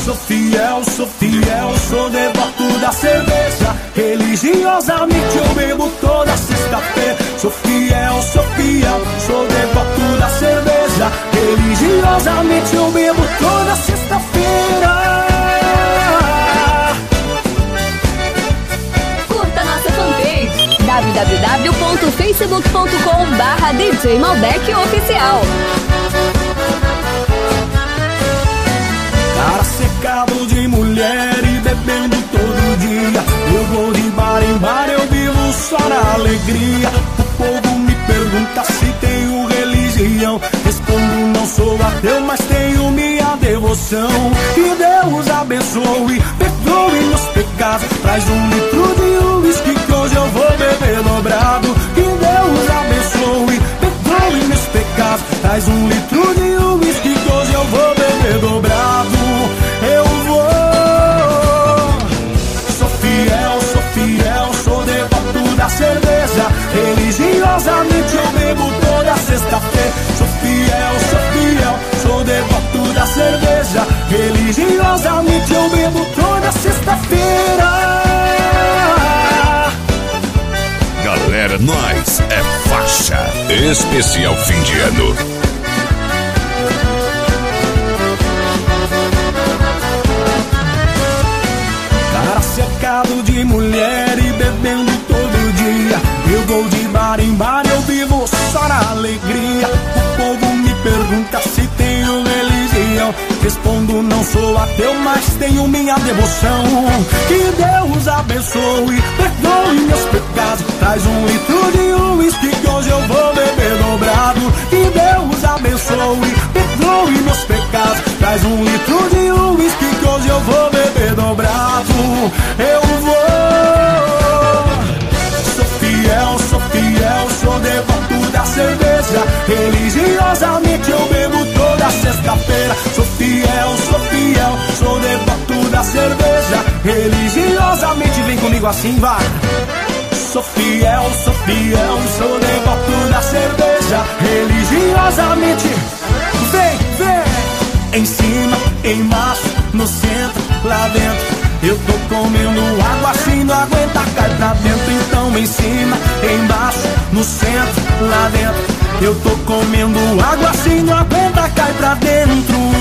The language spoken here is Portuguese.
sou fiel, sou devoto da cerveja. Religiosamente eu bebo toda sexta-feira. Sou fiel, sou devoto da cerveja. Religiosamente eu bebo toda sexta-feira. Curta nossa fanpage www.facebook.com/DJ Malbec Oficial. Cara cercado de mulher e bebendo todo dia. Eu vou de bar em bar, eu vivo só na alegria. O povo me pergunta se tenho religião. Respondo, não sou ateu, mas tenho minha devoção. Que Deus abençoe, perdoe meus pecados. Traz 1 litro de uísque que hoje eu vou beber dobrado. Que Deus abençoe, perdoe meus pecados. Traz 1 litro de uísque que hoje eu vou beber dobrado. Eu vou. Sou fiel, sou devoto da cerveja. Religiosamente eu bebo toda sexta-feira. Sou fiel, sou devoto da cerveja. Religiosamente eu bebo toda sexta-feira. Galera, nós é faixa especial fim de ano. Cercado de mulher e bebendo todo dia. Eu vou de bar em bar, eu vivo só na alegria. O povo me pergunta se tenho religião. Respondo, não sou ateu, mas tenho minha devoção. Que Deus abençoe, perdoe meus pecados. Traz 1 litro de uísque que hoje eu vou beber dobrado. Que Deus abençoe, perdoe meus pecados. Traz 1 litro de uísque que hoje eu vou beber dobrado. Eu vou. Sou fiel, sou devoto da cerveja. Religiosamente eu bebo toda sexta-feira. Sou fiel, sou devoto da cerveja. Religiosamente, vem comigo assim, vai. Sou fiel, sou devoto da cerveja. Religiosamente, vem. Em cima, embaixo, no centro, lá dentro. Eu tô comendo água assim, não aguenta, cai pra dentro. Então em cima, embaixo, no centro, lá dentro. Eu tô comendo água assim, não aguenta, cai pra dentro.